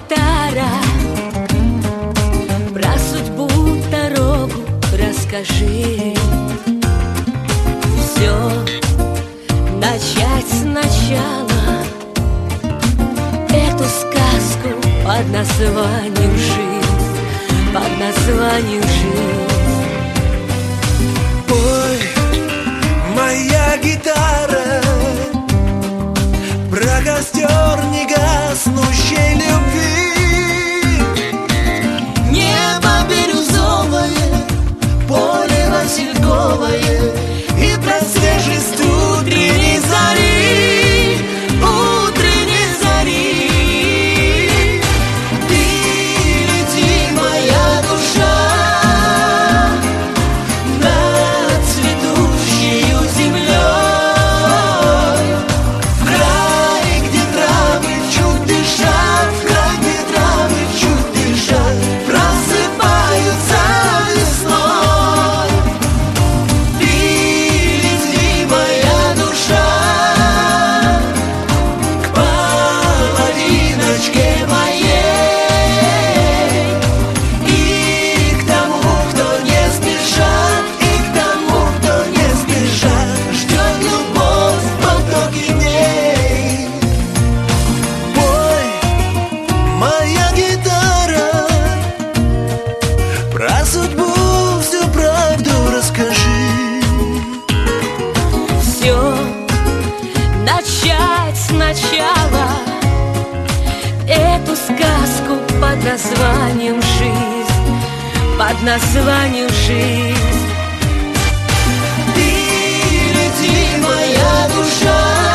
гитара, про судьбу дорогу расскажи. Все начать сначала, эту сказку под названием жизнь, под названием жизнь. Ой, моя гитара, про костер негаснущей любви. Небо бирюзовое, поле васильковое, и про свежесть утренней зари, утренней зари. Ты лети, моя душа, над цветущею землей, в край, где травы чуть дышат, в край, где травы чуть дышат, просыпаются весной. Ты лети, моя душа, к половиночке моей, и к тому, кто не спешат, и к тому, кто не спешат, ждет любовь в потоке дней. Ой, моя гитара, про судьбу всю правду расскажи. Все начать сначала, эту сказку под названием жизнь, под названием жизнь. Ты лети, моя душа,